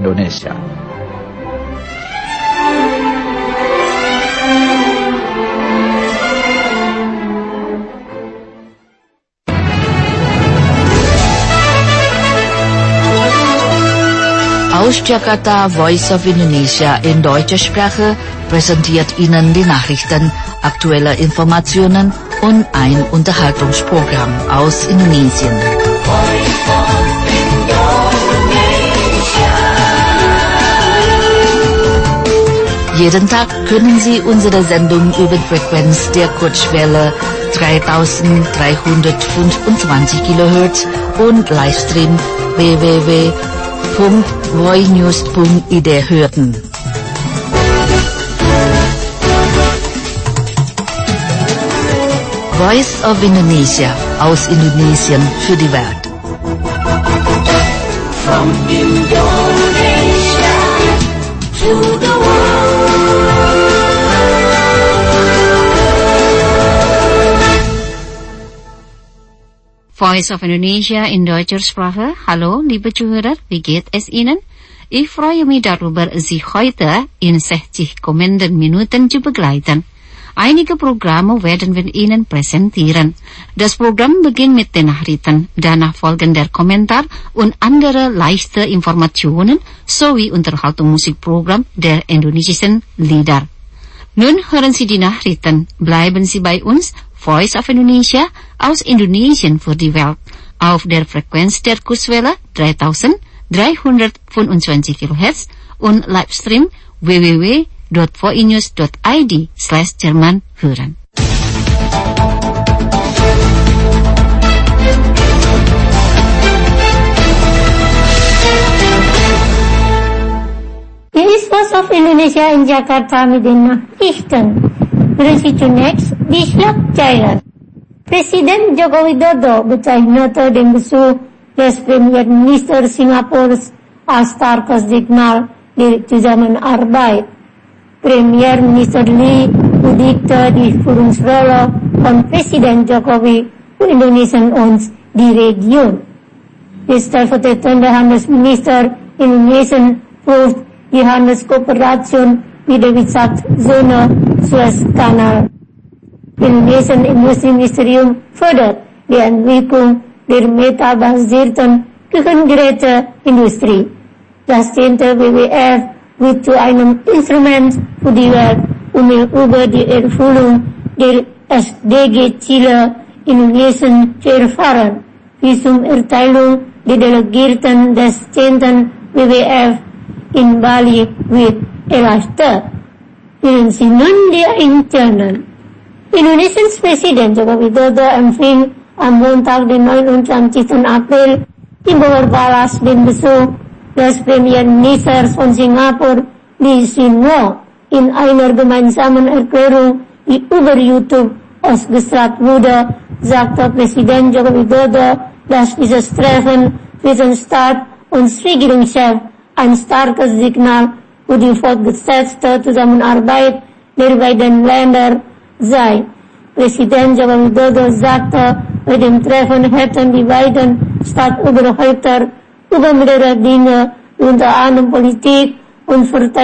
Indonesia. Aus Jakarta, Voice of Indonesia in deutscher Sprache präsentiert Ihnen die Nachrichten, aktuelle Informationen und ein Unterhaltungsprogramm aus Indonesien. Jeden Tag können Sie unsere Sendung über Frequenz der Kurzwelle 3325 kHz und Livestream www.voinews.id hören. Voice of Indonesia aus Indonesien für die Welt. From Indonesia to the Voice of Indonesia in deutscher Sprache. Hallo, liebe Zuhörer, wie geht es Ihnen? Ich freue mich darüber, Sie heute in 60 kommenden Minuten zu begleiten. Einige Programme werden wir Ihnen präsentieren. Das Programm beginnt mit den Nachrichten, danach folgen der Kommentar und andere leichte Informationen sowie Unterhaltungsmusikprogramm der indonesischen Lieder. Nun hören Sie die Nachrichten. Bleiben Sie bei uns, Voice of Indonesia aus Indonesien für die Welt, auf der Frequenz der Kurzwelle 3325 kHz und Livestream www.voinews.id/Jerman hören. Hier ist Voice of Indonesia in Jakarta mit den Nachrichten. Hören Sie zunächst die Schlagzeilen. Presiden Joko Widodo bezeichnete den Besuch des Premierministers Singapurs als starkes Signal der Zusammenarbeit. Premierminister Lee würdigte die Führungsrolle von Präsident Jokowi für Indonesien und die Region. Der stellvertretende Handelsminister Indonesien prüft die Handelskooperation mit der Wirtschaftszone Suezkanal. Indonesien Industrieministerium fördert die Entwicklung der metabasierten Küchengeräteindustrie. Das 10. WWF wird zu einem Instrument für die Welt, um über die Erfüllung der SDG-Ziele Indonesien zu erfahren. Visumerteilung der Delegierten des 10. WWF in Bali wird erleichtert. Hören Sie nun die Einzelnen. Indonesiens Präsident Joko Widodo empfing am Montag, den 29. April, im Bawah den Besuch des Premierministers von Singapur, Lee Hsien Loong, in einer gemeinsamen Erklärung, die über YouTube ausgestrahlt wurde, sagte Präsident Joko Widodo, dass dieses Treffen zwischen Staat und Regierungschef ein starkes Signal für die fortgesetzte Zusammenarbeit der beiden Länder sei. Präsident Joko Widodo sagte, bei dem Treffen hätten die beiden Staatsoberhäupter über mehrere Dinge, unter anderem Politik und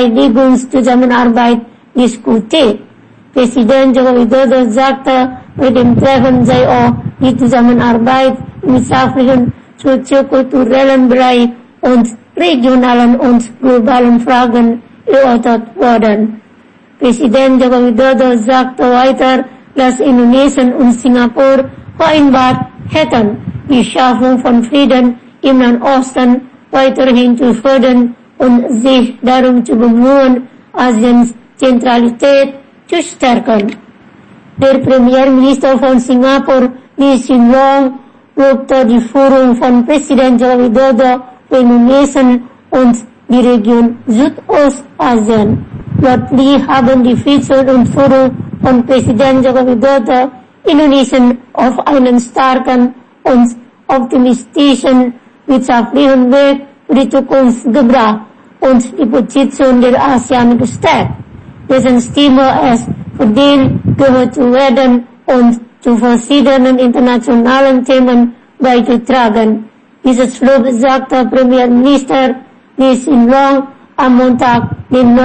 Verteidigungszusammenarbeit, diskutiert. Präsident Joko Widodo sagte, bei dem Treffen sei auch die Zusammenarbeit im sachlichen, soziokulturellen Bereich und regionalen und globalen Fragen erörtert worden. Präsident Joko Widodo sagte weiter, dass Indonesien und Singapur vereinbart hätten, die Schaffung von Frieden im Nahen Osten weiterhin zu fördern und sich darum zu bemühen, Asiens Zentralität zu stärken. Der Premierminister von Singapur, Lee Hsien Loong, lobte die Führung von Präsident Joko Widodo für Indonesien und die Region Südostasien. Laut Lee haben die Vision und Führung von Präsident Joko Widodo Indonesien auf einen starken und optimistischen wirtschaftlichen Weg für die Zukunft gebracht und die Position der ASEAN gestärkt, dessen Stimme es verdient, gehört zu werden und zu verschiedenen internationalen Themen beizutragen. Dieses Lob sagte Premierminister die Sinlong am Montag, den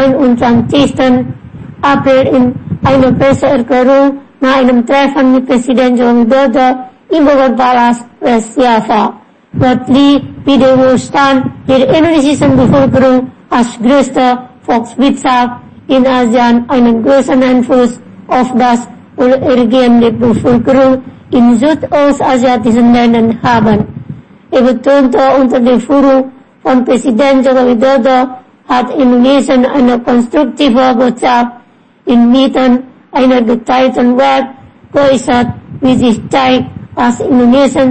29. April in einer Presseerklärung nach einem Treffen mit Präsident Joko Widodo im Bogor-Palast West Java. Dort Lee Widerstand der indonesischen Bevölkerung als größte Volkswirtschaft in ASEAN einen großen Einfluss auf das Wohlergehen der Bevölkerung in südostasiatischen Ländern haben. Er betonte, unter der Führung von Präsident Joko Widodo hat Indonesien eine konstruktive Botschaft inmitten einer geteilten Welt geäußert, wie sich zeigt, als Indonesien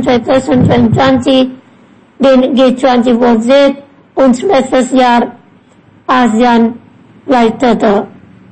2022 den G20 Vorsitz und letztes Jahr ASEAN leitete.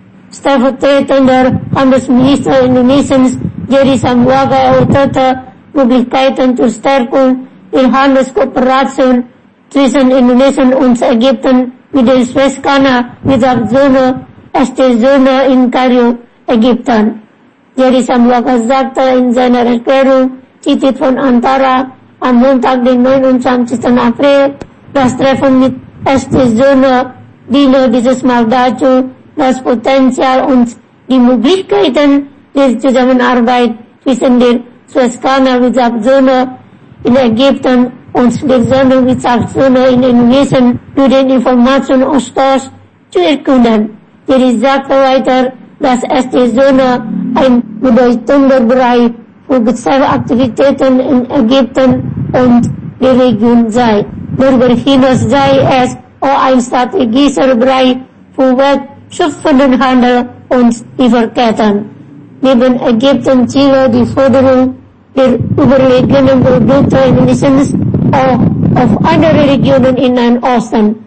Stellvertretender Handelsminister Indonesiens Jerry Sambuaga erörterte Möglichkeiten zur Stärkung der Handelskooperation zwischen Indonesien und Ägypten mit der Suezkanal-Wirtschaftszone ST-Zone in Kairo, Ägypten. Jerry Sambuaga sagte in seiner Erklärung, zitiert von Antara, am Montag, den 29. April, das Treffen mit ST-Zone diene dieses Mal dazu, das Potenzial und die Möglichkeiten der Zusammenarbeit zwischen der Suezkanal-Wirtschaftszone in Ägypten und der Sonderwirtschaftszone in Indonesien durch den Informationsaustausch zu erkunden. Jerry sagte weiter, dass ST-Zone ein bedeutender Bereich für Geschäftsaktivitäten in Ägypten und der Region sei. Darüber hinaus sei es auch ein strategischer Bereich für wertschöpfenden Handel und Lieferketten. Neben Ägypten ziele die Förderung der überlegenen Produkte Indonesiens auch auf andere Regionen in Nahen Osten,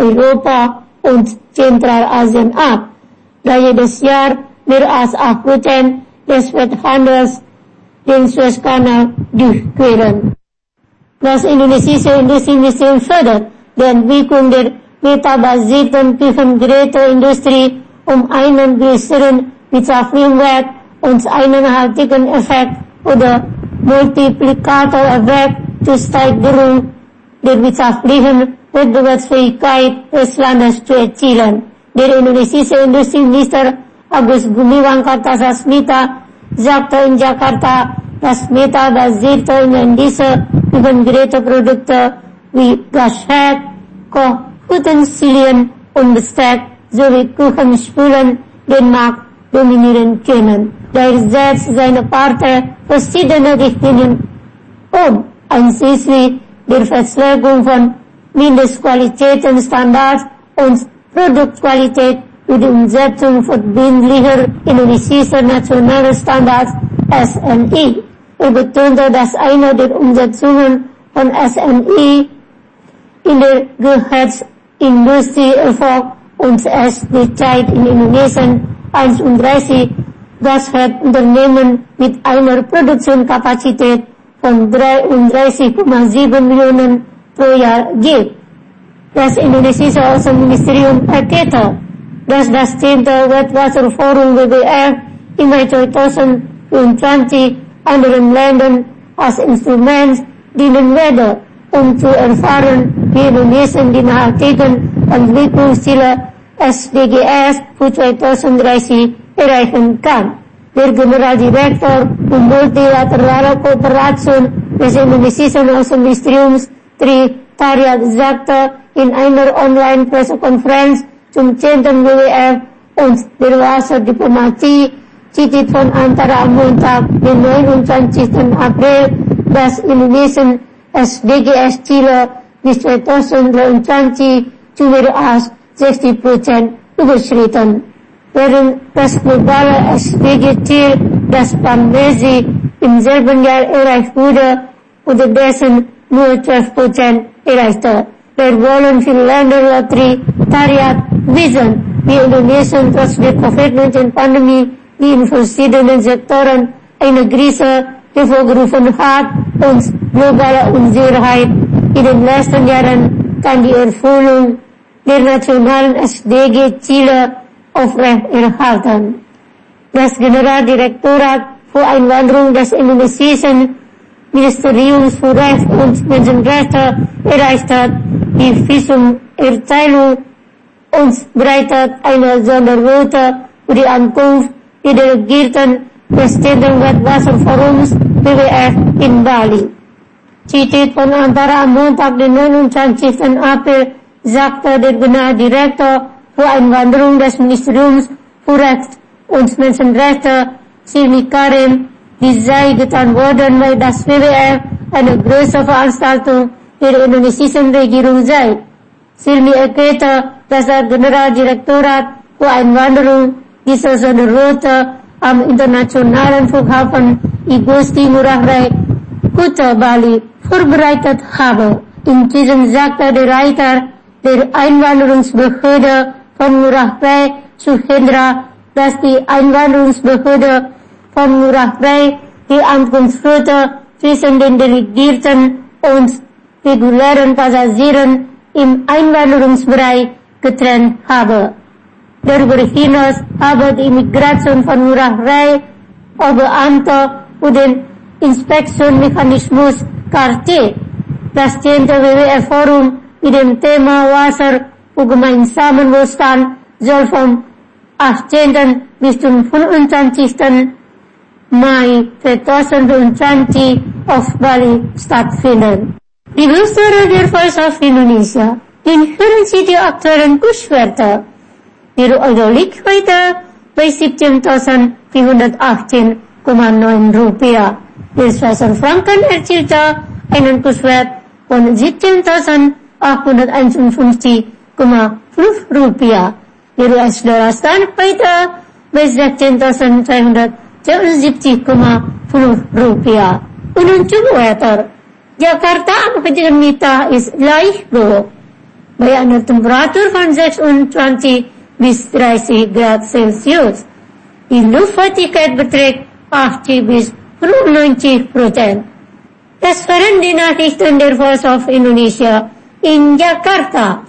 Europa und Zentralasien ab, da jedes Jahr mehr als 8% des Welthandels den Suezkanal durchqueren. Das indonesische Industrieministerium fördert die Entwicklung der metabasierten Küchengeräteindustrie, um einen größeren wirtschaftlichen Wert und einen nachhaltigen Effekt oder Multiplikatoreffekt zur Steigerung der wirtschaftlichen Wettbewerbsfähigkeit des Landes zu erzielen. Der indonesische Industrieminister Agus Gumiwang Kartasasmita sagte in Jakarta, dass metabasierte inländische Küchengeräteprodukte wie Gasherd, Kochutensilien und Besteck sowie Küchenspulen den Markt dominieren können. Daher setzt seine Partei verschiedene Richtlinien um, einschließlich der Festlegung von Mindestqualitätsstandards und Produktqualität für die Umsetzung verbindlicher indonesischer nationaler Standards SNI. Er betonte, dass eine der Umsetzungen von SNI in der Gehirnsindustrie erfolgt und es derzeit in Indonesien 31 Gasherdunternehmen mit einer Produktionskapazität von 33,7 Millionen pro Jahr gibt. Das indonesische Außenministerium erklärte, dass das 10. Weltwasserforum WWF im Mai 2024 anderen Ländern als Instrument dienen werde, um zu erfahren, wie Indonesien die nachhaltigen Entwicklungsziele SDGs für 2030 erreichen kann. Der Generaldirektor für multilaterale Kooperation des indonesischen Außenministeriums Tri Tariat sagte in einer Online-Pressekonferenz zum 10. WWF und der Wasserdiplomatie, zitiert von Antara am Montag, den 29. April, dass Indonesien SDGs-Ziele bis 2023 zu mehr als 60% überschritten. Während das globale SDG-Ziel, das PAMNESI im selben Jahr erreicht wurde, unterdessen nur 12% erreichte. Wir wollen viele Länder laut Tariat wissen, wie Indonesien trotz der Covid-19-Pandemie, die in verschiedenen Sektoren eine Krise hervorgerufen hat und globale Unsicherheit in den letzten Jahren kann die Erfüllung der nationalen SDG-Ziele aufrechterhalten. Das Generaldirektorat für Einwanderung des indonesischen Ministeriums für Recht und Menschenrechte erreicht hat, die Visum-Erteilung uns bereitet eine Sonderroute für die Ankunft der Delegierten des Wasserforums WWF in Bali. Citit pengantar Montag den 29. April sagte der Generaldirektor für Einwanderung des Ministeriums für Recht und Menschenrechte, Silmi Karim, die sei getan worden, weil das WWF eine größere Veranstaltung der indonesischen Regierung sei. Silmi erklärte, dass der Generaldirektorat für Einwanderung diese Sonderroute am internationalen Flughafen Igusti Ngurah Rai, Kuta Bali vorbereitet habe. In diesem sagte der Leiter der Einwanderungsbehörde von Ngurah Rai, Suhendra, dass die Einwanderungsbehörde von Ngurah Rai die Ankunftsroute zwischen den Delegierten und regulären Passagieren im Einwanderungsbereich getrennt habe. Darüber hinaus habe die Immigration von Ngurah Rai Beamte für den Inspektionsmechanismus KRT, das 10. WWF-Forum mit dem Thema Wasser für gemeinsamen Wohlstand soll vom 18. bis zum 25. Mai 2020 auf Bali stattfinden. Liebe Hörer der Voice of Indonesia, in hören Sie die aktuellen Kurswerte. Der Euro liegt heute bei 17.418,9 Rupiah. Der Schweizer Franken erzielte einen Kurswert von 17.851,5 Rupiah. Der US-Dollar stand heute bei 16.272,5 Rupiah. Und Wetter. Jakarta am heutigen Mittag ist leicht bewölkt bei einer Temperatur von 26 bis 30 Grad Celsius. Die Luftfeuchtigkeit beträgt 80 bis 95%. Das waren die Nachrichten der Voice of Indonesia in Jakarta.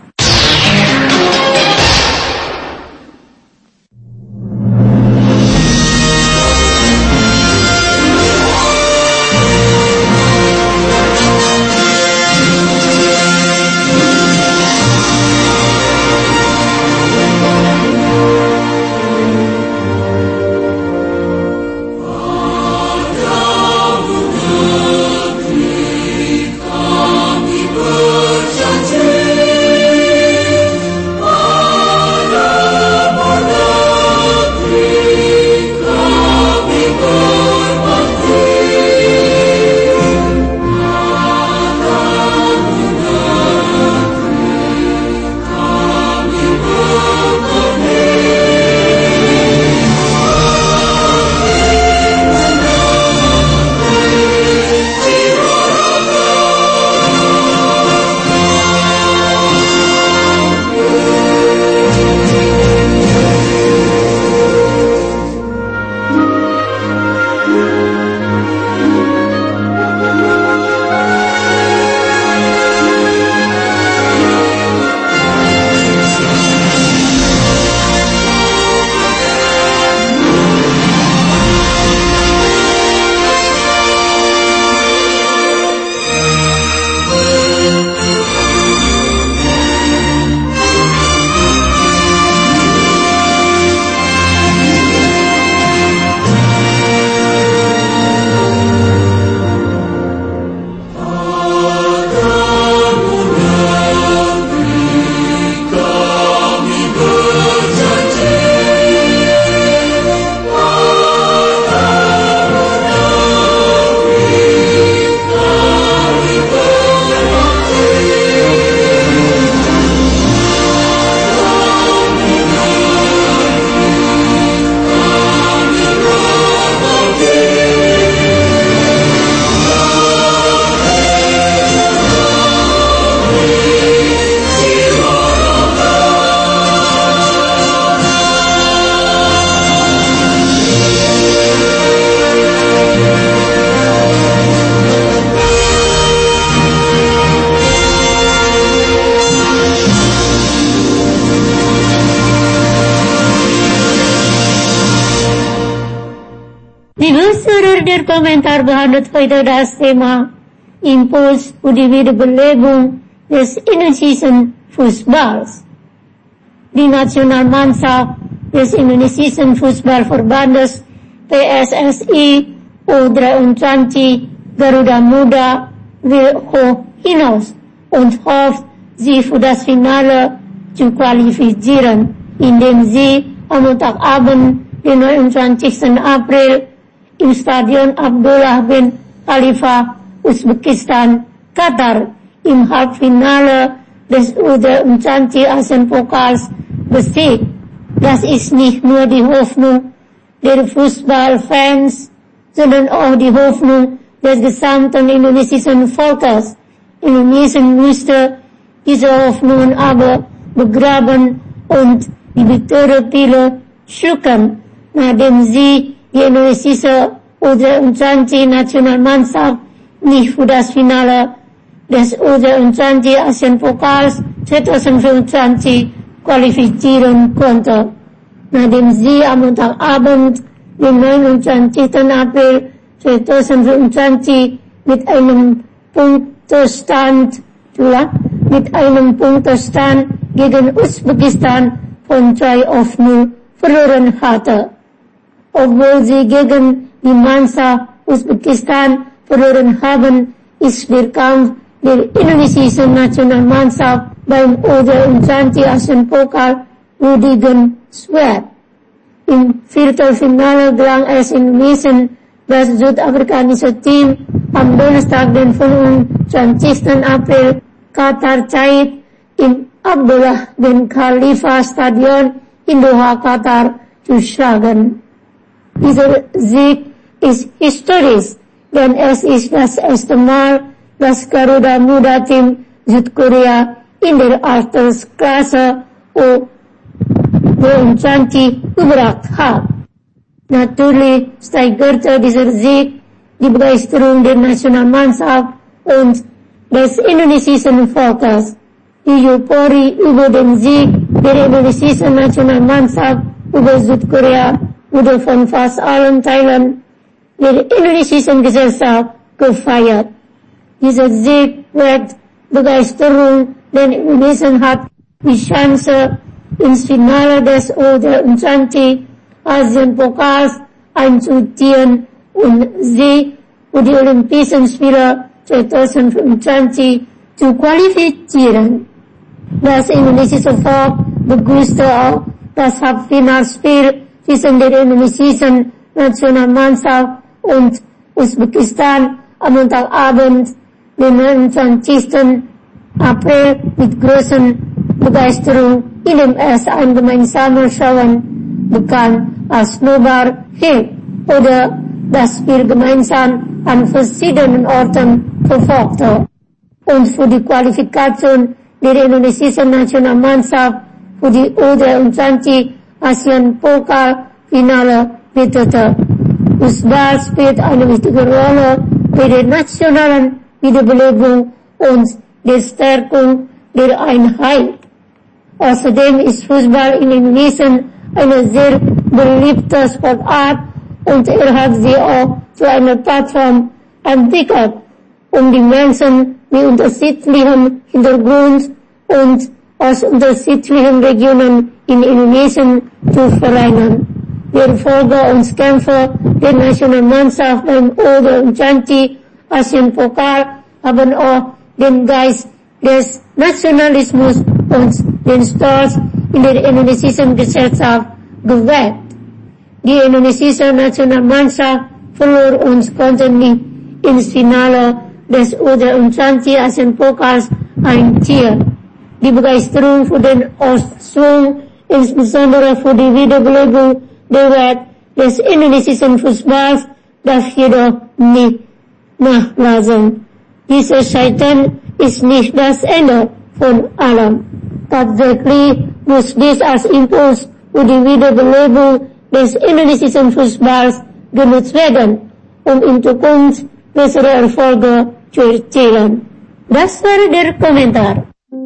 Komentar behandelt heute das Thema Impuls für die Wiederbelebung des indonesischen Fußballs. Die Nationalmannschaft des indonesischen Fußballverbandes PSSI U23 Garuda Muda will hoch hinaus und hofft, sie für das Finale zu qualifizieren, indem sie am Montagabend, den 29. April, im Stadion Abdullah bin Khalifa, Usbekistan, Katar, im Halbfinale des U23 Asienpokals besiegt. Das ist nicht nur die Hoffnung der Fußballfans, sondern auch die Hoffnung des gesamten indonesischen Volkes. Indonesien müsste diese Hoffnungen aber begraben und die bittere Pille schlucken, nachdem sie die indonesische U23 Nationalmannschaft nicht für das Finale des U23 Asienpokals 2025 qualifizieren konnte, nachdem sie am Montagabend, den 29. April 2025 mit einem Punktestand gegen Usbekistan von 2-0 verloren hatte. Obwohl sie gegen die Mannschaft Usbekistan verloren haben, ist der Kampf der indonesischen Nationalmannschaft beim U23 Asienpokal rudigenswert. Im Viertelfinale gelang es Indonesien, das südafrikanische Team am Donnerstag, den 25. April, Katar Zeit im Abdullah bin Khalifa Stadion in Doha, Katar, zu schlagen. Dieser Sieg ist historisch, denn es ist das erste Mal, dass Garuda Muda Team Südkorea in der Altersklasse U23 überragt hat. Natürlich steigerte dieser Sieg die Begeisterung der Nationalmannschaft und des indonesischen Volkes. Die Euphorie über den Sieg der indonesischen Nationalmannschaft über Südkorea wurde von fast allen Teilen der indonesischen Gesellschaft gefeiert. Dieser Sieg weckt Begeisterung, denn Indonesien hat die Chance, ins Finale des U23 Asienpokals einzuziehen und sie für die Olympischen Spiele 2025 zu qualifizieren. Das indonesische Volk begrüßte auch das Halbfinalspiel zwischen der indonesischen Nationalmannschaft und Usbekistan am Montagabend, den 29. April, mit großer Begeisterung, in dem es ein gemeinsames Schauen, bekannt als Nobar Hill, oder das wir gemeinsam an verschiedenen Orten verfolgte. Und für die Qualifikation der indonesischen Nationalmannschaft für die U23 Asienpokal-Finale bittete. Fußball spielt eine wichtige Rolle bei der nationalen Wiederbelebung und der Stärkung der Einheit. Außerdem ist Fußball in Indonesien eine sehr beliebte Sportart und hat sie auch zu einer Plattform entwickelt, um die Menschen mit unterschiedlichem Hintergrund und aus unterschiedlichen Regionen in Indonesien zu vereinen. Die Erfolge und Kämpfe der Nationalmannschaft beim U23 Asienpokal haben auch den Geist des Nationalismus und den Stolz in der indonesischen Gesellschaft geweckt. Die indonesische Nationalmannschaft verlor und konnte nicht ins Finale des U23 Asienpokals einziehen. Die Begeisterung für den Aufschwung, insbesondere für die Wiederbelebung der Welt des indonesischen Fußballs, darf jedoch nicht nachlassen. Dieses Scheitern ist nicht das Ende von allem. Tatsächlich muss dies als Impuls für die Wiederbelebung des indonesischen Fußballs genutzt werden, um in Zukunft bessere Erfolge zu erzielen. Das war der Kommentar.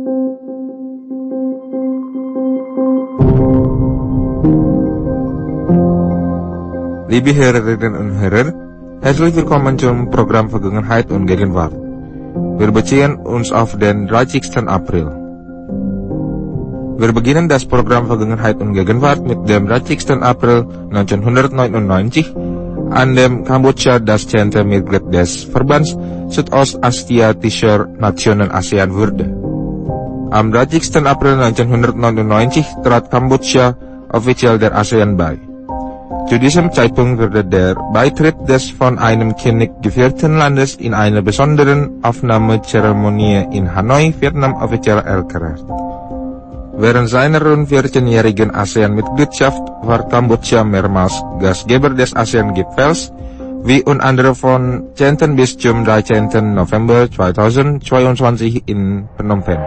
Liebe Hörerinnen und Hörer, herzlich willkommen zum Programm Vergangenheit und Gegenwart. Wir beginnen uns auf den 30. April. Wir beginnen das Programm Vergangenheit und Gegenwart mit dem 30. April 1999, an dem Kambodscha das 10. Mitglied des Verbands Südostasischer Nationen ASEAN wurde. Am 30. April 1999 trat Kambodscha offiziell der ASEAN bei. Zu diesem Zeitpunkt wurde der Beitritt des von einem König geführten Landes in einer besonderen Aufnahmezeremonie in Hanoi, Vietnam offiziell erklärt. Während seiner rund 14-jährigen ASEAN-Mitgliedschaft war Kambodscha mehrmals Gastgeber des ASEAN-Gipfels, wie unter anderem von 10. bis zum 13. November 2022 in Phnom Penh.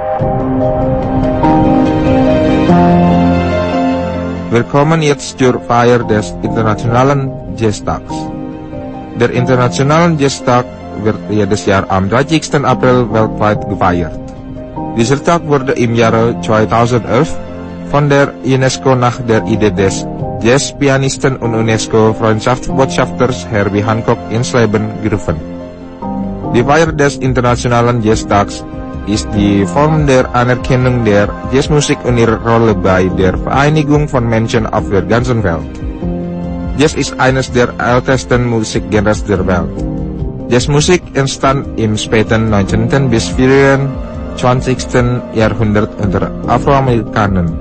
Wir kommen jetzt zur Feier des Internationalen Jazztags. Der Internationale Jazztag wird jedes Jahr am 30. April weltweit gefeiert. Dieser Tag wurde im Jahre 2011 von der UNESCO nach der Idee des Jazzpianisten und UNESCO-Freundschaftsbotschafters Herbie Hancock ins Leben gerufen. Die Feier des Internationalen Jazztags ist die Form der Anerkennung der Jazzmusik und ihrer Rolle bei der Vereinigung von Menschen auf der ganzen Welt. Jazz ist eines der ältesten Musikgenres der Welt. Jazzmusik entstand im späten 19. bis frühen 20. Jahrhundert unter Afroamerikanern.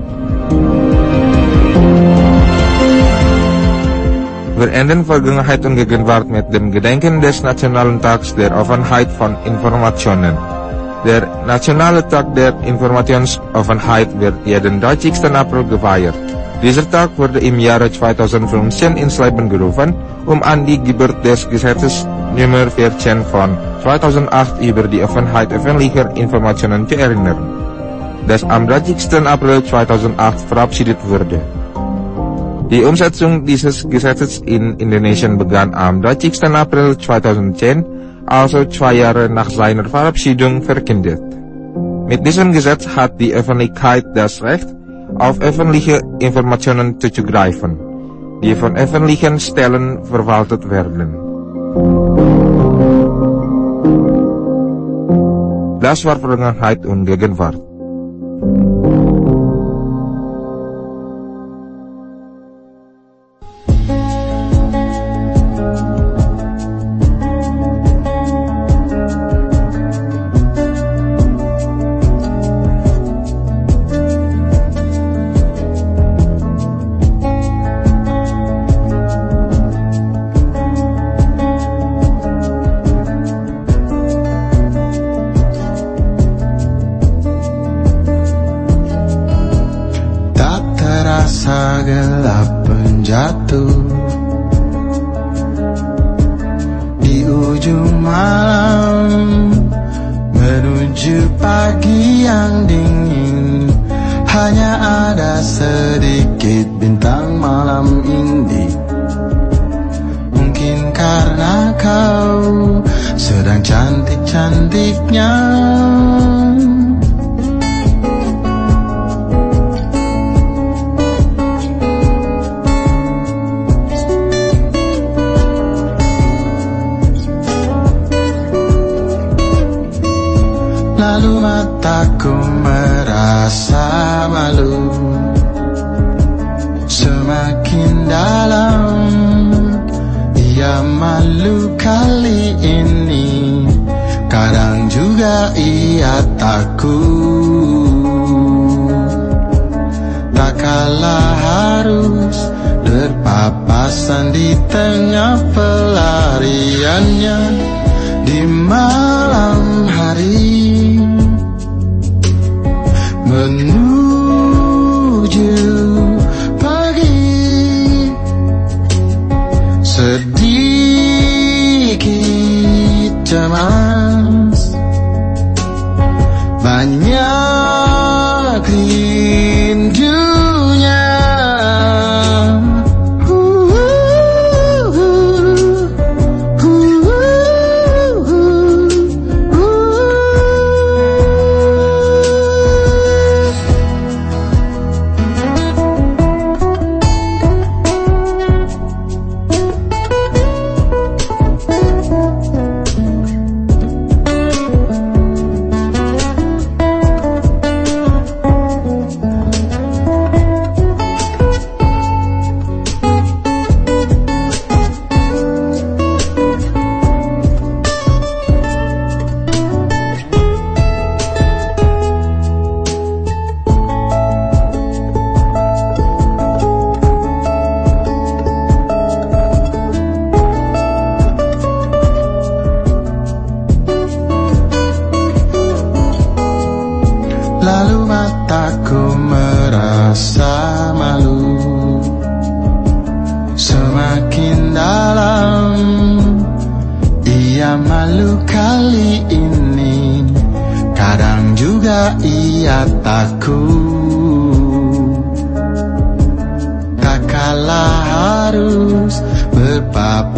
Wir enden Vergangenheit und Gegenwart mit dem Gedenken des Nationalen Tags der Offenheit von Informationen. Der Nationale Tag der Informationsoffenheit wird jeden 30. April gefeiert. Dieser Tag wurde im Jahre 2015 ins Leben gerufen, um an die Geburt des Gesetzes Nummer 14 von 2008 über die Offenheit öffentlicher Informationen zu erinnern, das am 30. April 2008 verabschiedet wurde. Die Umsetzung dieses Gesetzes in Indonesien begann am 30. April 2010, also 2 Jahre nach seiner Verabschiedung verkündet. Mit diesem Gesetz hat die Öffentlichkeit das Recht, auf öffentliche Informationen zuzugreifen, die von öffentlichen Stellen verwaltet werden. Das war Vergangenheit und Gegenwart. Gelap menjatuh di ujung malam menuju pagi yang dingin. Hanya ada sedikit bintang malam ini. Mungkin karena kau sedang cantik-cantiknya. Lalu mataku merasa malu, semakin dalam ia malu kali ini. Kadang juga ia takut, tak kalah harus berpapasan di tengah pelariannya di malam hari. Menuju pagi, sedikit cemas, banyak rindunya.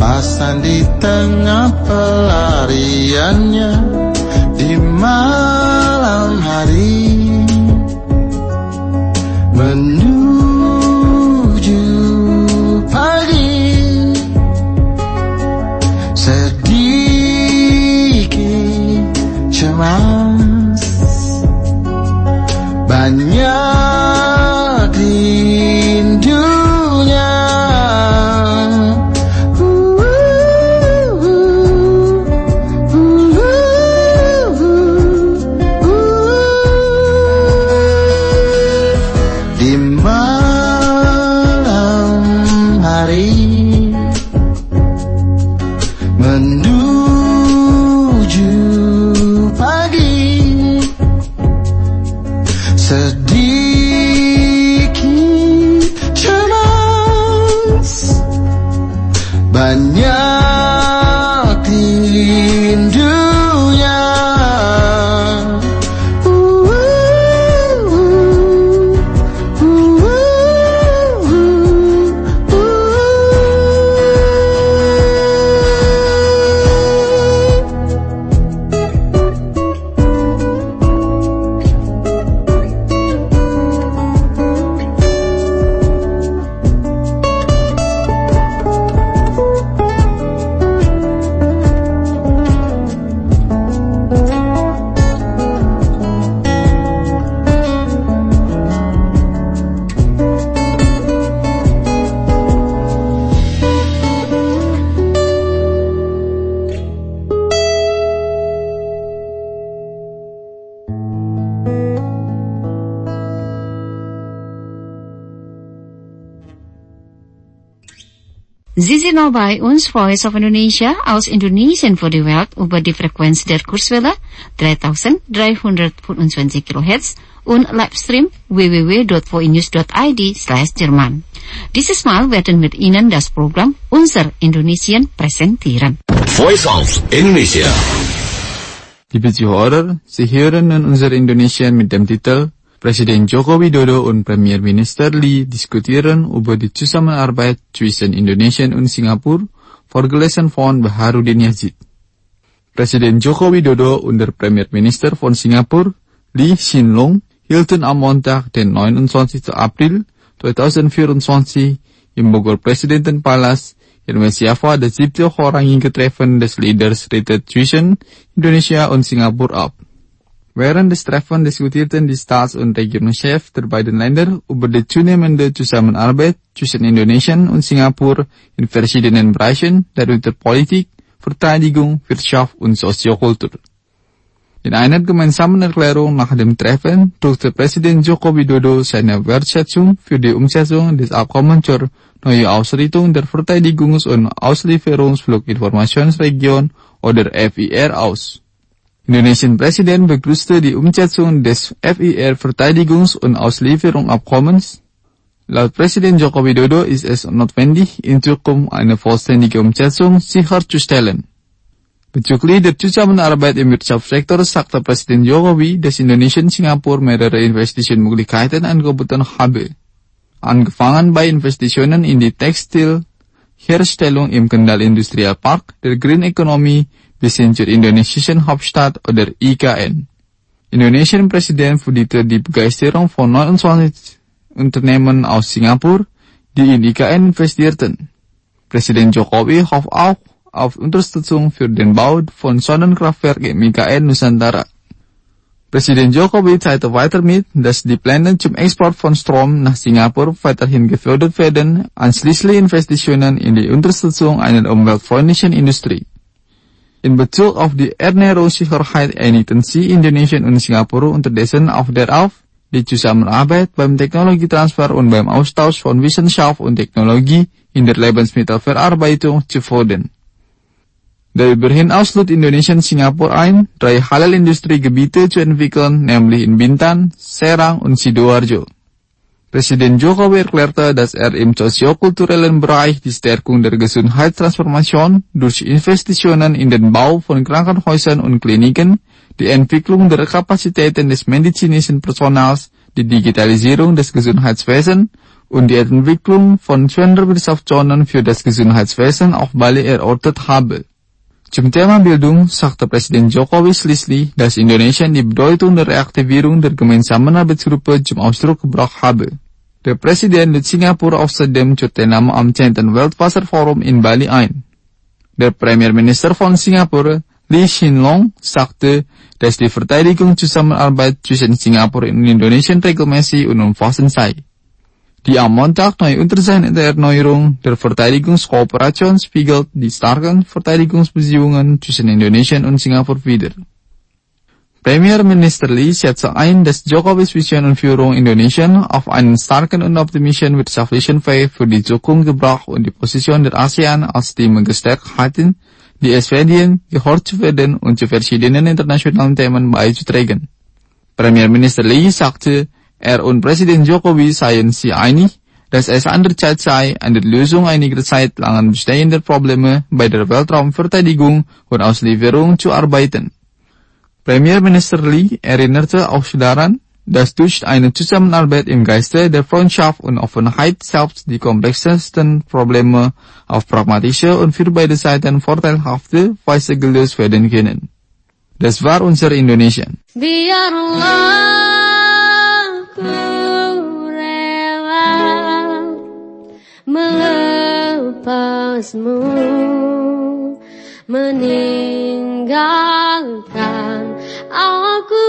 berpapasan di tengah pelariannya di malam hari menuju pagi. Sedikit cemas, banyak rindunya. Di malam hari menuju pagi, sedikit cemas, banyak rindunya. Sie sind noch bei uns, Voice of Indonesia, aus Indonesien für die Welt über die Frequenz der Kurzwelle 3325 kHz und Livestream www.voinews.id/Jerman. Dieses Mal werden wir Ihnen das Programm Unser Indonesien präsentieren. Voice of Indonesia. Liebe Zuhörer, Sie hören nun Unser Indonesien mit dem Titel Presiden Joko Widodo und Premierminister Lee diskutieren über die Zusammenarbeit zwischen Indonesien und Singapur, vorgelesen von Baharudin Yazid. Presiden Joko Widodo und der Premierminister von Singapur, Lee Hsien Loong, hielten am Montag, den 29. April 2024 im Bogor Presidentenpalast in West Java das 7. vorrangige Treffen des Leaders-Rated zwischen Indonesia und Singapur ab. Während des Treffens diskutierten die Staats- und Regierungschefs der beiden Länder über die zunehmende Zusammenarbeit zwischen Indonesien und Singapur in verschiedenen Bereichen, darunter Politik, Verteidigung, Wirtschaft und Soziokultur. In einer gemeinsamen Erklärung nach dem Treffen drückte Präsident Joko Widodo seine Wertschätzung für die Umsetzung des Abkommens zur neuen Ausrichtung der Verteidigungs- und Auslieferungsfluginformationsregion oder FIR aus. Indonesian Präsident begrüßte die Umsetzung des FIR-Verteidigungs- und Auslieferungsabkommens. Laut Präsident Joko Widodo ist es notwendig, in Zukunft eine vollständige Umsetzung sicherzustellen. Bezüglich der Zusammenarbeit im Wirtschaftssektor sagte Präsident Jokowi, dass Indonesien Singapur mehrere Investitionsmöglichkeiten angeboten habe. Angefangen bei Investitionen in die Textilherstellung im Kendal Industrial Park, der Green Economy, bis hin zur indonesischen Hauptstadt oder IKN. Indonesian Präsident würdigte die Begeisterung von 29 Unternehmen aus Singapur, die in IKN investierten. Präsident Jokowi hofft auch auf Unterstützung für den Bau von Sonnenkraftwerken im IKN Nusantara. Präsident Jokowi teilte weiter mit, dass die Pläne zum Export von Strom nach Singapur weiterhin gefördert werden, einschließlich Investitionen in die Unterstützung einer umweltfreundlichen Industrie. In Bezug auf die Ernährungssicherheit einigten sich Indonesien und Singapur unterdessen darauf, die Zusammenarbeit beim Technologietransfer und beim Austausch von Wissenschaft und Technologie in der Lebensmittelverarbeitung zu fördern. Darüber hinaus lud Indonesien Singapur ein, 3 Halal-Industriegebiete zu entwickeln, nämlich in Bintan, Serang und Sidoarjo. Präsident Jokowi erklärte, dass im soziokulturellen Bereich die Stärkung der Gesundheitstransformation durch Investitionen in den Bau von Krankenhäusern und Kliniken, die Entwicklung der Kapazitäten des medizinischen Personals, die Digitalisierung des Gesundheitswesens und die Entwicklung von Genderwirtschaftszonen für das Gesundheitswesen auf Bali erörtert habe. Zum Thema Bildung sagte Präsident Jokowi schließlich, dass Indonesia die Bedeutung der Reaktivierung der gemeinsamen Arbeitsgruppe zum Ausdruck gebracht habe. Der Präsident lud Singapur außerdem zur Teilnahme am 10. Weltwasserforum in Bali ein. Der Premierminister von Singapur, Lee Hsien Loong, sagte, dass die Verteidigungszusammenarbeit zwischen Singapur und Indonesien regelmäßig und umfassend sei. Die am Montag neu unterzeichnete Erneuerung der Verteidigungskooperation spiegelt die starken Verteidigungsbeziehungen zwischen Indonesien und Singapur wider. Premierminister Lee setzte ein, dass Jokowis Vision und Führung Indonesien auf einen starken und optimistischen wirtschaftlichen Weg für die Zukunft gebracht und die Position der ASEAN als die gestärkt hatten, die SPDN gehört zu werden und zu verschiedenen internationalen Themen beizutragen. Premierminister Lee sagte, er und Präsident Jokowi seien sich einig, dass es an der Zeit sei, an der Lösung einiger Zeit lang bestehender Probleme bei der Weltraumverteidigung und Auslieferung zu arbeiten. Premierminister Lee erinnerte auch daran, dass durch eine Zusammenarbeit im Geiste der Freundschaft und Offenheit selbst die komplexesten Probleme auf pragmatische und für beide Seiten vorteilhafte Weise gelöst werden können. Das war unser Indonesien. Biarlah ku rela melepasmu, meninggalkan aku.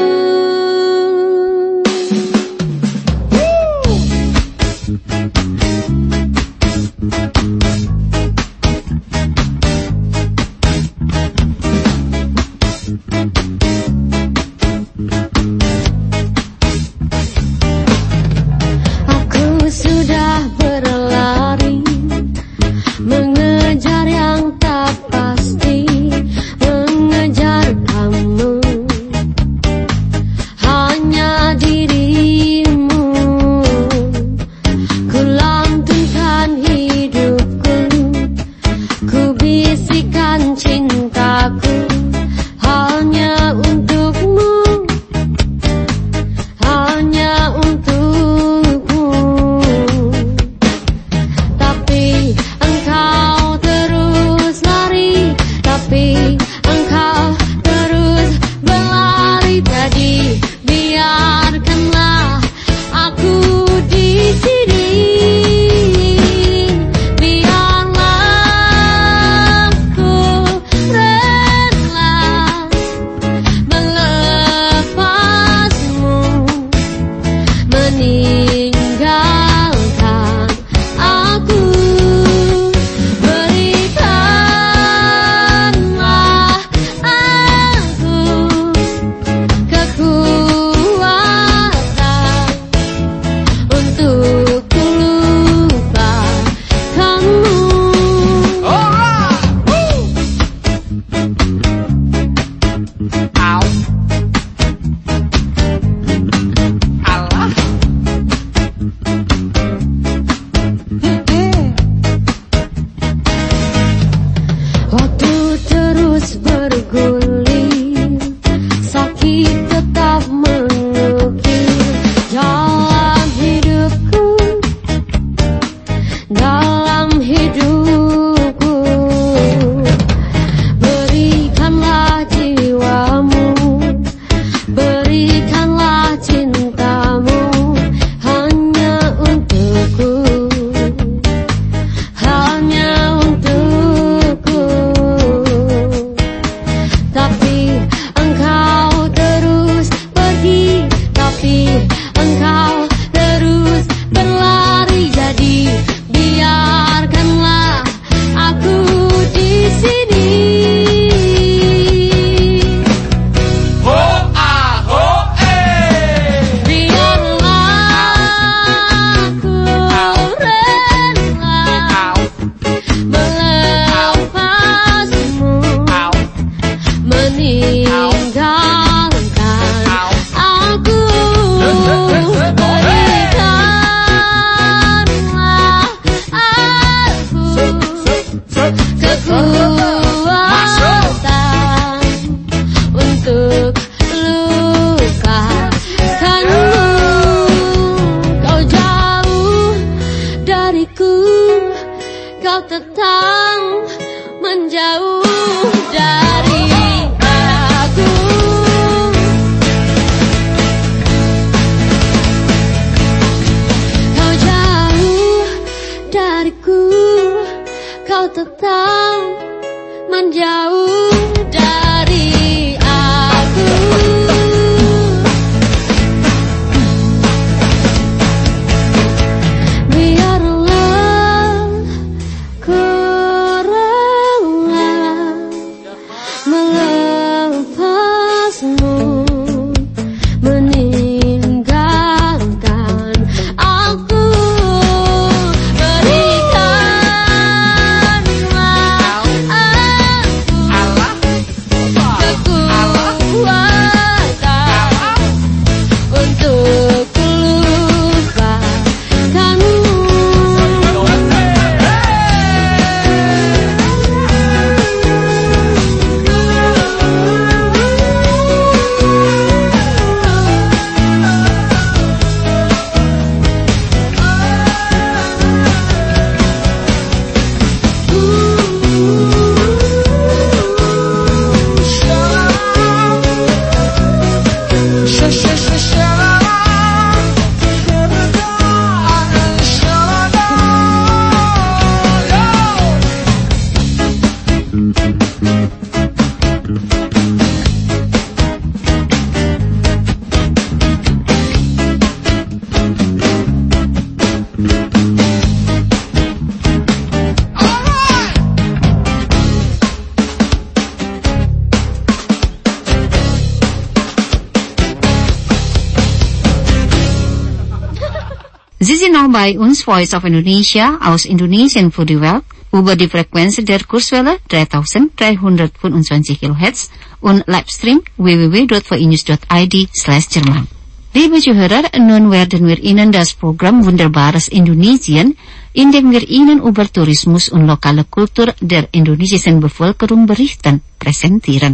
Aku sudah berlari mengejar yang tak pasti, mengejar kamu kau tetap menjauh dari aku. Kau jauh dariku, kau tetap menjauh dari aku. Biarlah ku rela melepasmu, meninggalkan aku. Berikanlah aku kekuatan untuk melupakanmu. Sie sind noch bei uns, Voice of Indonesia, aus Indonesien für die Welt, über die Frequenz der Kurswelle 3325 kHz und Livestream www.voinews.id/Jerman. Liebe Zuhörer, nun werden wir Ihnen das Programm Wunderbares Indonesien, in dem wir Ihnen über Tourismus und lokale Kultur der indonesischen Bevölkerung berichten, präsentieren.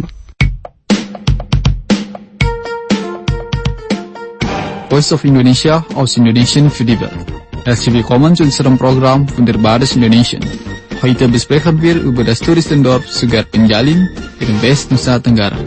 Voice of Indonesia aus Indonesien für die Welt. Herzlich willkommen zu unserem Programm Wunderbares Indonesien. Heute besprechen wir über das Touristendorf Sugar Penjalin in West Nusa Tenggara.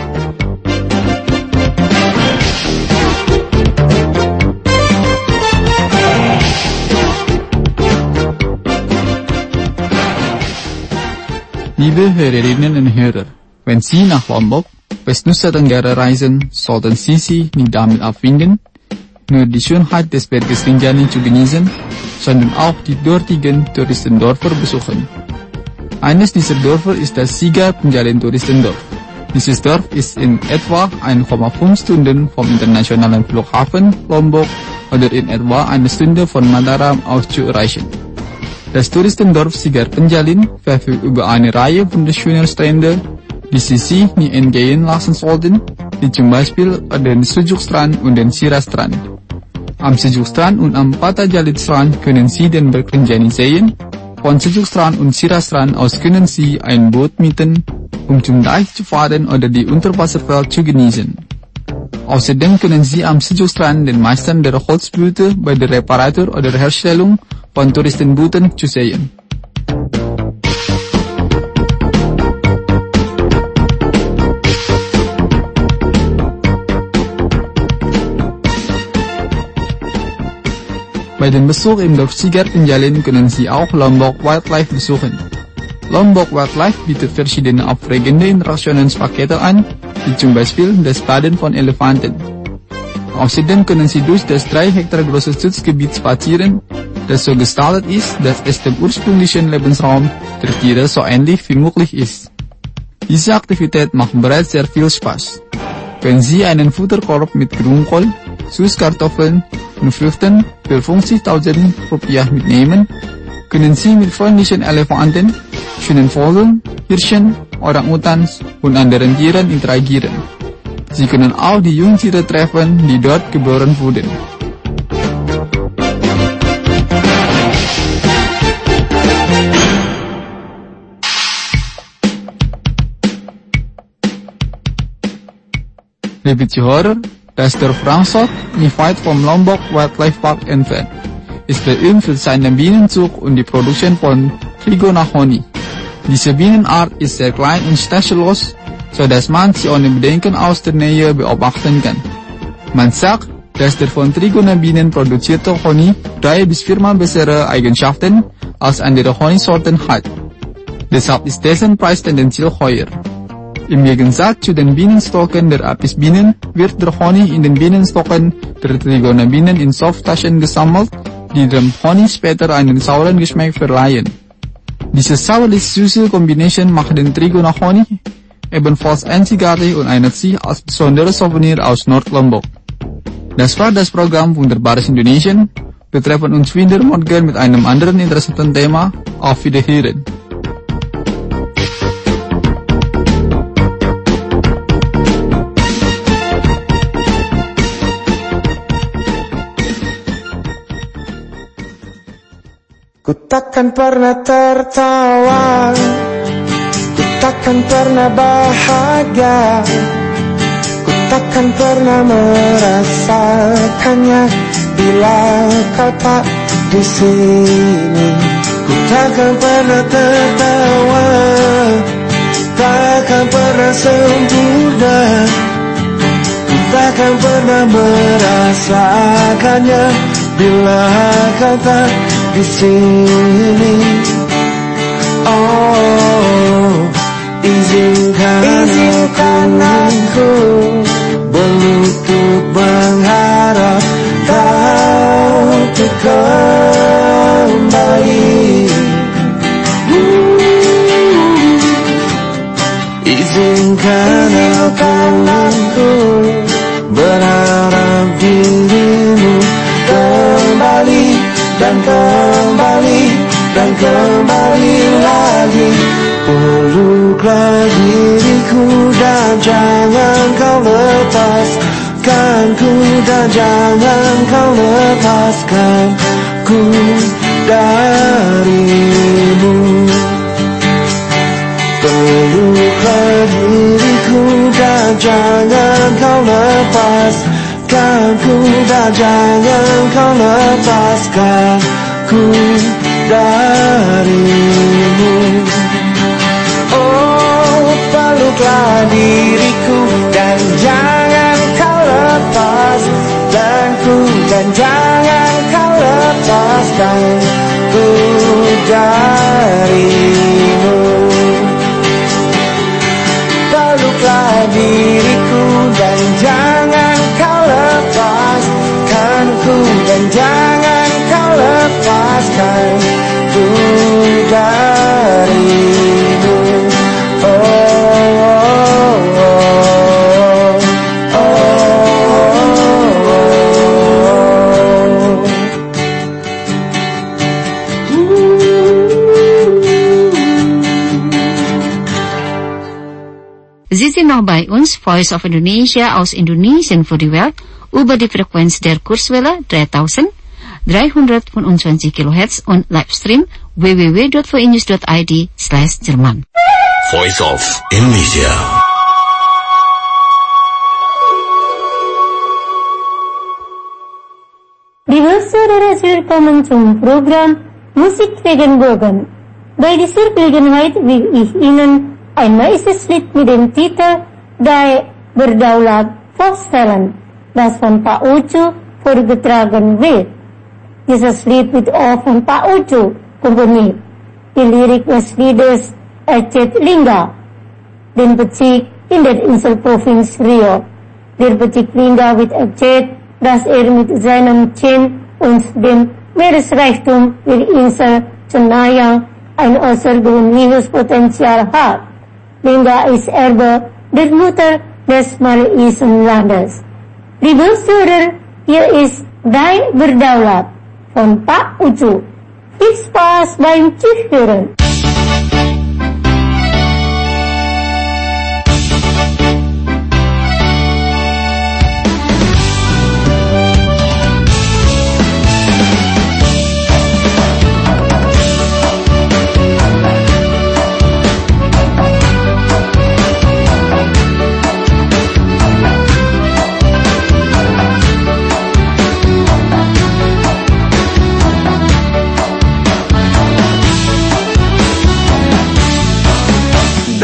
Liebe Hörerinnen und Hörer, wenn Sie nach Lombok, West Nusa Tenggara reisen, sollten Sie sich nicht damit abfinden, nur die Schönheit des Berges Rinjani zu genießen, sondern auch die dortigen Touristendörfer besuchen. Eines dieser Dörfer ist das Sugar Penjalin Touristendorf. Dieses Dorf ist in etwa 1,5 Stunden vom internationalen Flughafen Lombok oder in etwa eine Stunde von Mataram aus zu erreichen. Das Touristendorf Sugar Penjalin verfügt über eine Reihe wunderschöner Strände, die Sie sich nie entgehen lassen sollten, wie zum Beispiel den Sejukstrand und den Sirastrand. Am Sejukstrand und am Patajalit-Strand können Sie den Berg Rinjani sehen. Von Sejukstrand und Sirastrand aus können Sie ein Boot mieten, um zum Deich zu fahren oder die Unterwasserwelt zu genießen. Außerdem können Sie am Sejukstrand den Meistern der Holzblüte bei der Reparatur oder Herstellung von Touristenbooten zu sehen. Bei dem Besuch im Dorf Sugar Penjalin können Sie auch Lombok Wildlife besuchen. Lombok Wildlife bietet verschiedene aufregende Interaktionspakete an, wie zum Beispiel das Baden von Elefanten. Außerdem können Sie durch das 3 Hektar große Schutzgebiet spazieren, das so gestaltet ist, dass es dem ursprünglichen Lebensraum der Tiere so ähnlich wie möglich ist. Diese Aktivität macht bereits sehr viel Spaß. Wenn Sie einen Futterkorb mit Grünkohl, Süßkartoffeln und Früchten für 50.000 Rupiah mitnehmen, können Sie mit freundlichen Elefanten, schönen Vogeln, Hirschen, Orang-Utans und anderen Tieren interagieren. Sie können auch die Jungtiere treffen, die dort geboren wurden. Liebe Zuhörer, das Dorf Rangsot, nicht weit vom Lombok Wildlife Park entfernt, ist berühmt für seinen Bienenzug und die Produktion von Trigonahoni. Diese Bienenart ist sehr klein und stachellos, sodass man sie ohne Bedenken aus der Nähe beobachten kann. Man sagt, dass der von Trigona-Bienen produzierte Honig 3 bis 4 Mal bessere Eigenschaften als andere Honigsorten hat. Deshalb ist dessen Preis tendenziell höher. Im Gegensatz zu den Bienenstocken der Apisbienen wird der Honig in den Bienenstocken der Trigona-Bienen in Softtaschen gesammelt, die dem Honig später einen sauren Geschmack verleihen. Diese sauerlich-süße Kombination macht den Trigona-Honig ebenfalls einzigartig und eignet sich als besonderes Souvenir aus Nord-Lombok. Das war das Programm Wunderbares Indonesien. Wir treffen uns wieder morgen mit einem anderen interessanten Thema. Auf Wiederhören. Ku takkan pernah tertawa, ku takkan pernah bahagia, ku takkan pernah merasakannya bila kau tak di sini. Ku takkan pernah tertawa, takkan pernah sempurna, ku takkan pernah merasakannya bila kau tak di sini. Oh, izinkan aku berlutut mengharap kau untuk kembali. Izinkan aku berharap dirimu kembali dan kembali dan kembali lagi. Peluklah diriku dan jangan kau lepaskanku, dan jangan kau lepaskanku darimu. Peluklah diriku dan jangan kau lepaskanku, dan jangan kau lepaskanku darimu. Oh, peluklah diriku dan jangan kau lepaskanku, dan jangan kau lepaskanku darimu. Peluklah diriku dan jangan kau lepaskanku, dan jangan kau lepaskanku darimu. Oh, oh, oh, Sie sind noch bei uns, Voice of Indonesia aus Indonesien für die Welt, über die Frequenz der Kurzwelle 3325 kHz und Livestream www.voinews.id/Jerman. Voice of Indonesia. Liebe Zuhörer, willkommen zum Programm Musik Regenbogen. Bei dieser Gelegenheit will ich Ihnen ein neues Lied mit dem Titel Dai Berdaulat vorstellen, das von Pak Ucu vorgetragen wird. Dieses Lied wird auch von Pak Ucu komponiert. Die Lyrik des Liedes Aceh Lingga, den Bezirk in der Inselprovinz Rio. Der Bezirk Lingga wird Aceh, dass mit seinem Chin und dem Meeresreichtum der Insel Cenayang ein außergewöhnliches Potenzial hat. Lingga ist Erbe der Mutter des Malaysischen Landes. Liebe Zuhörer, hier ist Dai Berdaulat von Pak Ucu. Viel Spaß beim Zuhören.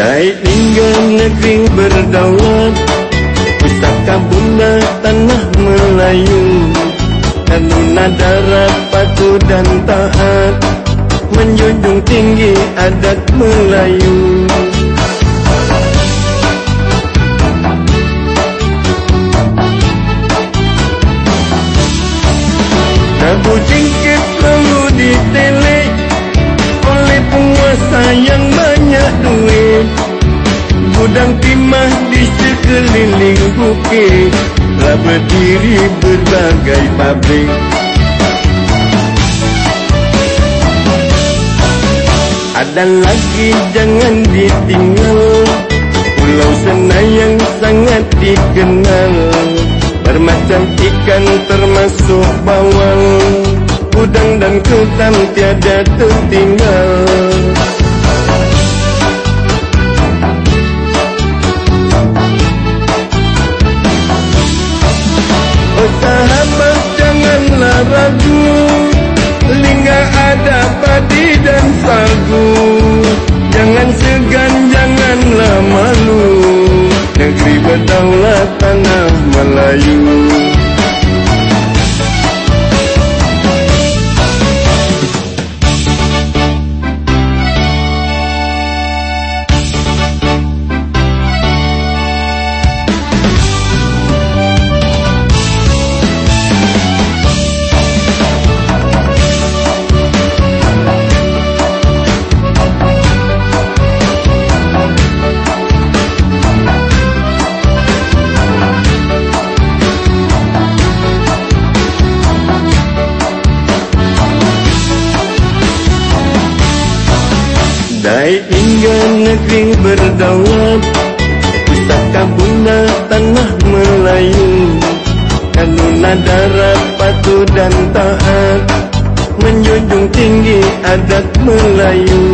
Dari hingga negeri berdaulat, pusaka bunda tanah Melayu, Taruna darat patuh dan taat, menjunjung tinggi adat Melayu. Tabu jingkit lalu ditelek oleh penguasa yang banyak duit. Gudang timah di sekeliling bukit, telah berdiri berbagai pabrik. Ada lagi jangan ditinggal, Pulau Senayang sangat dikenal. Bermacam ikan termasuk bawang, udang dan ketam tiada tertinggal. Oh sahabat janganlah ragu, Lingga ada padi dan sagu. Jangan segan, janganlah malu, negeri berdaulat tanah Melayu. Dari hingga negeri berdaulat, pusaka bunda tanah Melayu, Taruna darat patuh dan taat, menjunjung tinggi adat Melayu.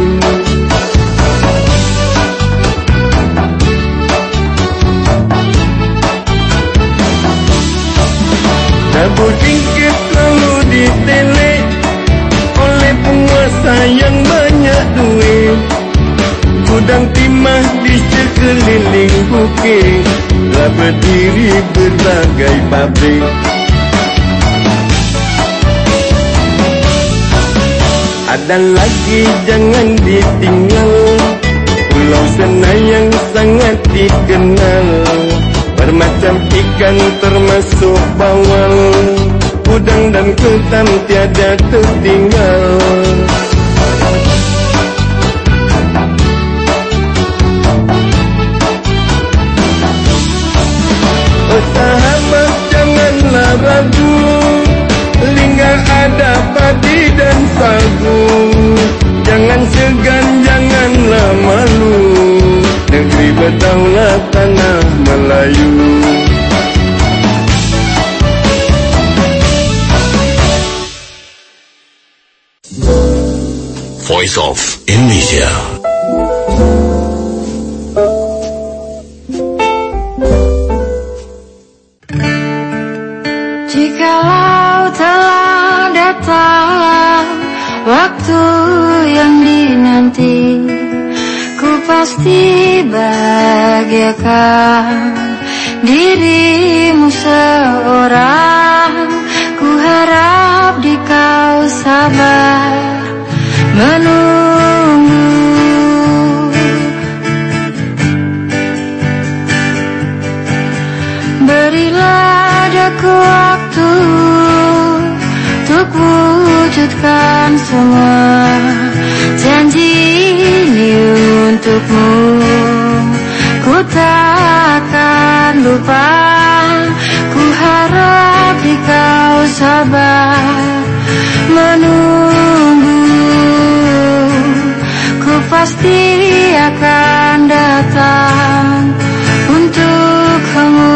Tabu jingkit lalu ditelek oleh penguasa yang banyak duit. Gudang timah di sekeliling bukit, telah berdiri berbagai pabrik. Ada lagi jangan ditinggal, Pulau Senayang sangat dikenal. Bermacam ikan termasuk bawang, udang dan ketam tiada tertinggal. Oh sahabat janganlah ragu, Lingga ada padi dan sagu. Jangan segan, janganlah malu, negeri berdaulat tanah Melayu. Voice of Indonesia. Jikalau telah datang waktu yang dinanti, ku pasti bahagiakan dirimu seorang. Ku harap di kau sabar menunggu. Berilah daku waktu untuk wujudkan semua janji ini untukmu. Ku takkan lupa, ku harap di kau sabar menunggu. Ku pasti akan datang untuk kamu.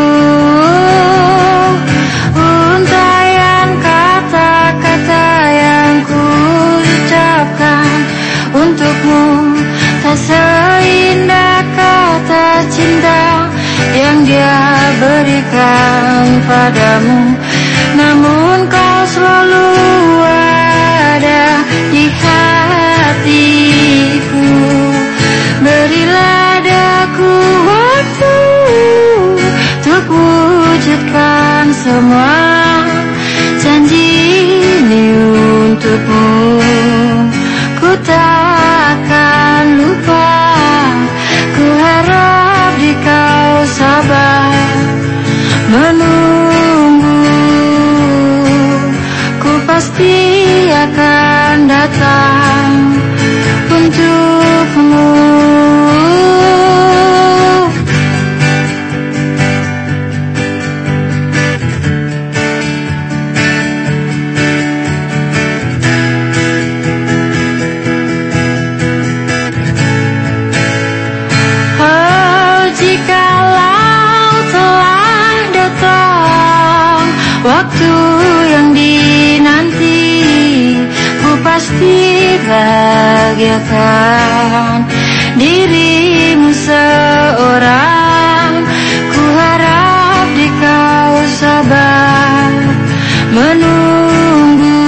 Untayan kata-kata yang ku ucapkan untukmu tak seindah kata cinta yang dia berikan padamu. Namun kau selalu ada di hatiku. Berilah untukmu. Ku takkan lupa, ku harap di kau sabar menunggu. Ku pasti akan datang untukmu. Waktu yang dinanti, ku pasti bahagiakan dirimu seorang. Ku harap di kau sabar menunggu.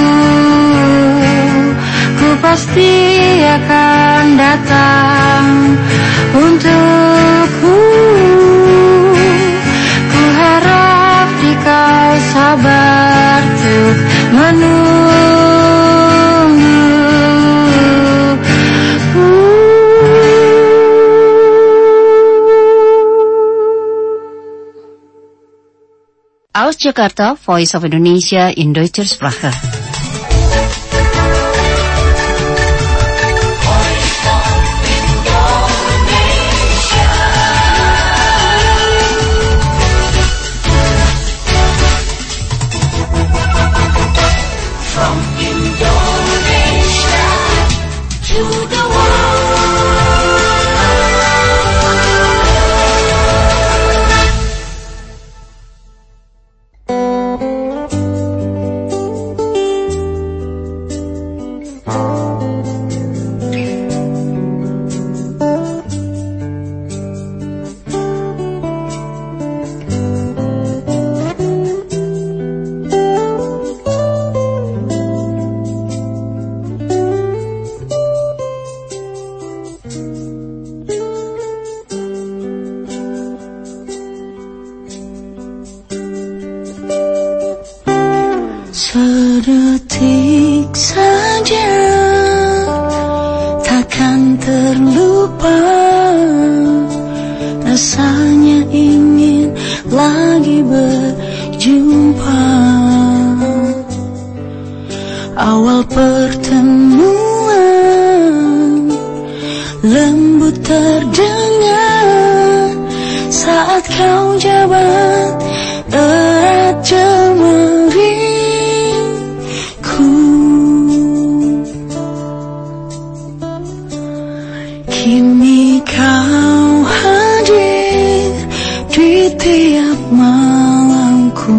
Ku pasti akan datang untukku. Ku harap di kau sabar untuk menunggu. Aus Jakarta, Voice of Indonesia in Deutscher Sprache. Sedetik saja takkan terlupa, rasanya ingin lagi berjumpa. Awal pertemuan lembut terdengar saat kau jabat erat jemari. Kini kau hadir di tiap malamku,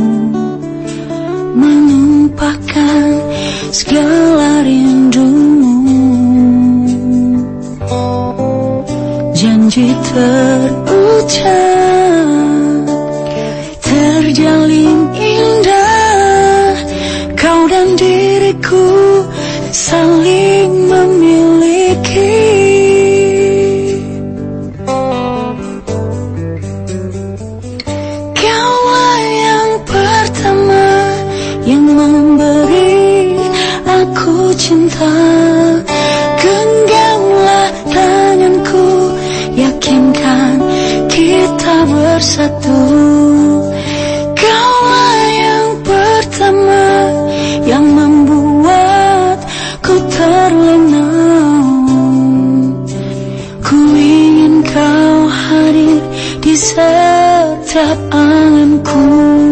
menumpahkan segala rindumu. Janji terucap, terjalin indah, kau dan diriku saling memiliki. Cinta, genggamlah tanganku, yakinkan kita bersatu. Kaulah yang pertama yang membuatku terlena. Ku ingin kau hadir di setiap anganku.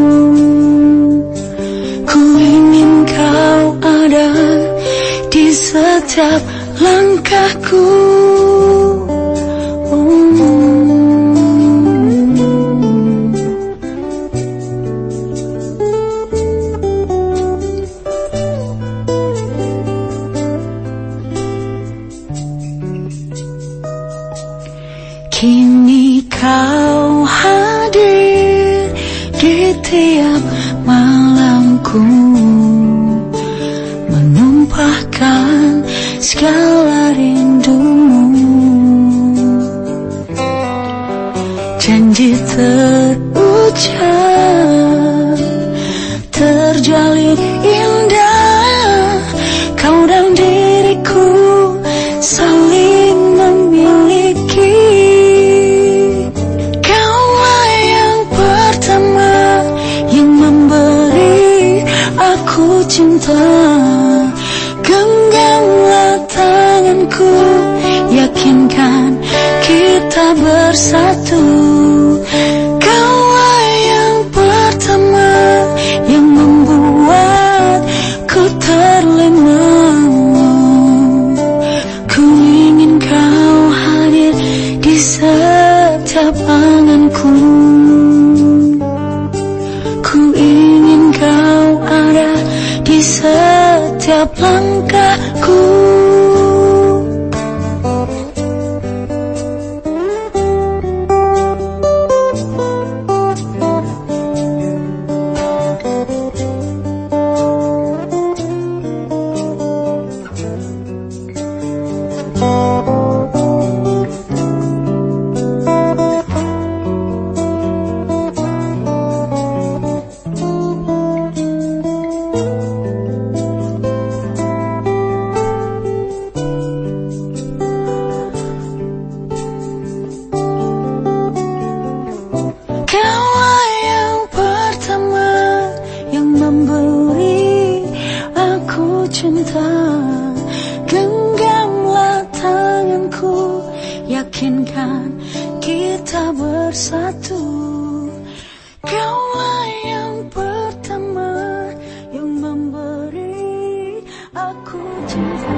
Ku ingin kau ada di setiap langkahku. Kini kau hadir di tiap malamku, menumpahkan segala rindumu. Janji terucap, terjalin indah, Genggamlah tanganku, yakinkan kita bersatu. Kaulah yang pertama yang membuatku terlena. Ku ingin kau hadir di setiap anganku. Ku ingin kau ada di setiap langkahku. Genggamlah tanganku, yakinkan kita bersatu. Kaulah yang pertama yang memberi aku cinta.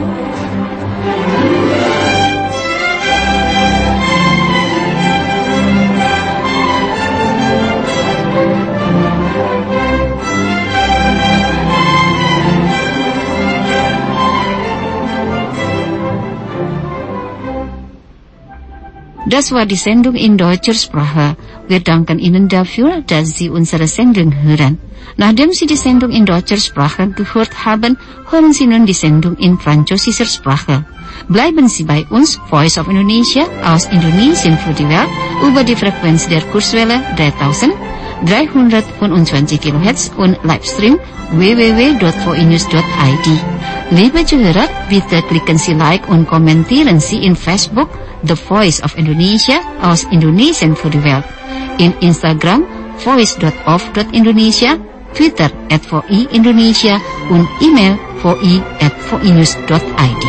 Das war die Sendung in deutscher Sprache. Wir danken Ihnen dafür, dass Sie unsere Sendung hören. Nachdem Sie die Sendung in deutscher Sprache gehört haben, hören Sie nun die Sendung in französischer Sprache. Bleiben Sie bei uns, Voice of Indonesia aus Indonesien für die Welt, über die Frequenz der Kurswelle 3325 kHz und Livestream www.voinews.id. Liebe Zuhörer, bitte klicken Sie Like und kommentieren Sie in Facebook The Voice of Indonesia aus Indonesien für die Welt, in Instagram voice.of.indonesia, Twitter @voiindonesia und E-Mail voi@voinews.id.